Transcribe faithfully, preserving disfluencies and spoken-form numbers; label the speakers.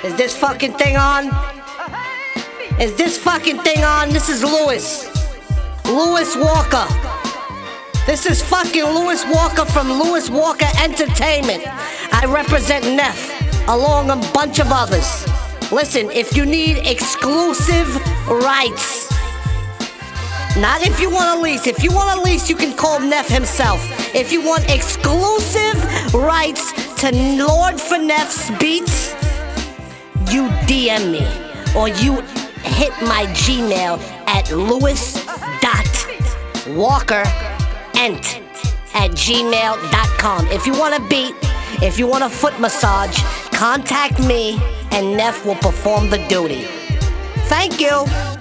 Speaker 1: Is this fucking thing on? Is this fucking thing on? This is Lewis. Lewis Walker. This is fucking Lewis Walker from Lewis Walker Entertainment. I represent Neff, along a bunch of others. Listen, if you need exclusive rights, not if you want a lease. If you want a lease, you can call Neff himself. If you want exclusive rights to Lord for Neff's beats, you D M me or you hit my Gmail at lewis dot walker ent at gmail dot com. If you want a beat, if you want a foot massage, contact me and Neff will perform the duty. Thank you.